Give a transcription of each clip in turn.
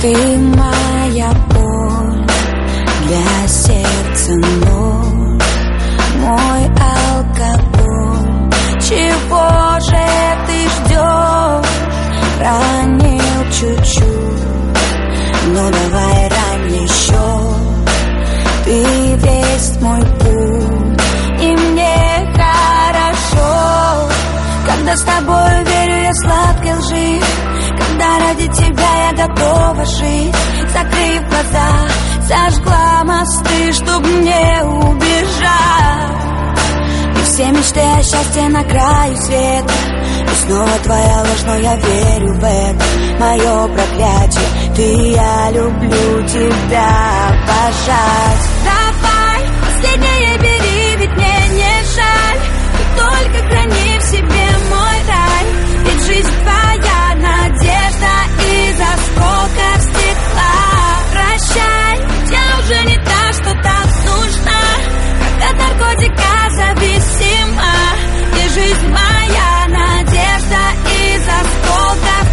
Ты моя боль, для сердца ноль, мой алкоголь. Чего же ты ждешь? Ранил чуть-чуть, но давай рань еще. Ты весь мой путь, и мне хорошо, когда с тобой верю я сладкой лжи, когда ради тебя я готова жить. Закрыв глаза, зажгла мосты, чтоб не убежать. И все мечты о счастье на краю света, и снова твоя ложь, но я верю в это. Мое проклятие, ты, я люблю тебя, пожалуйста. Давай, последнее бери, ведь мне не жаль. Ты только храни в себе мой рай, ведь жизнь твоя надежда из осколков стекла. Прощай, я уже не та, что так нужна, как от наркотика зависима. И жизнь моя надежда из осколков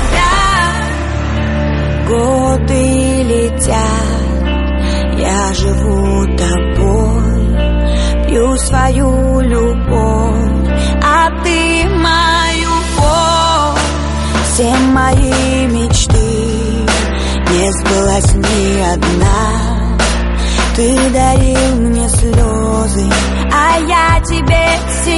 тебя. Годы летят, я живу тобой, пью свою любовь, а ты мою боль. Все мои мечты, не сбылась ни одна. Ты дарил мне слезы, а я тебе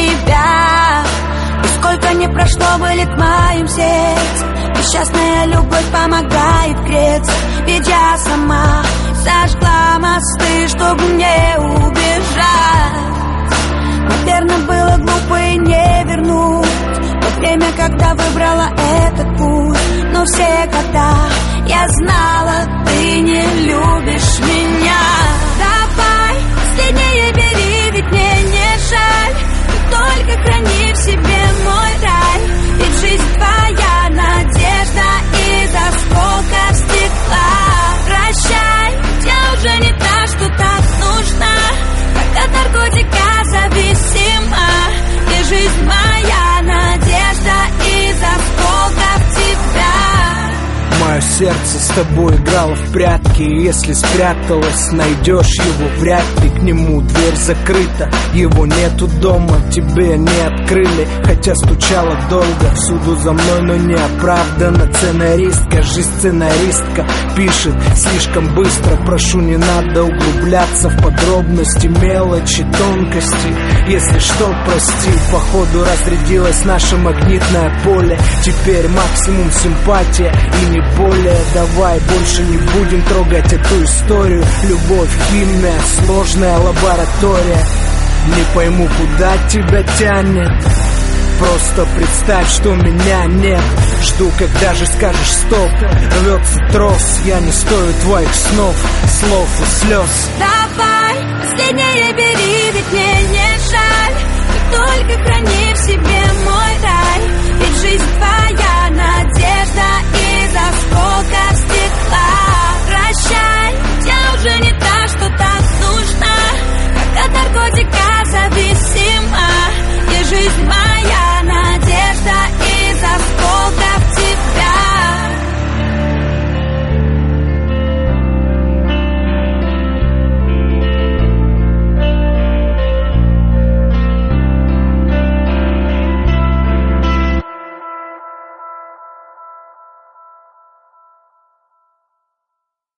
себя. И сколько не прошло, болит в моем сердце. Несчастная любовь помогает греться, ведь я сама зажгла мосты, чтоб не убежать. Наверное, было глупо и не вернуть то время, когда выбрала этот путь. Но все года я знала, ты не любишь меня. Давай, последнее бери, ведь мне не жаль. Ты только храни в себе мой рай, ведь жизнь твоя надежда из осколков стекла. Прощай, я уже не та, что так нужна, как от наркотика зависима. И жизнь моя надежда из осколков тебя. Мое сердце с тобой играло в прятки, и если спряталась, найдешь его вряд ли. К нему дверь закрыта, его нету дома, тебе не открыли, хотя стучала долго. Всюду за мной, но не оправдана. Сценаристка, жизнь сценаристка пишет слишком быстро. Прошу, не надо углубляться в подробности, мелочи, тонкости. Если что, прости, походу разрядилось наше магнитное поле. Теперь максимум симпатия и не более. Давай больше не будем трогать эту историю. Любовь, химия, сложная лаборатория. Не пойму, куда тебя тянет. Просто представь, что меня нет. Жду, когда же скажешь стоп. Рвется трос, я не стою твоих снов, слов и слез. Давай, последнее бери, ведь мне не жаль. Ты только храни в себе мой рай,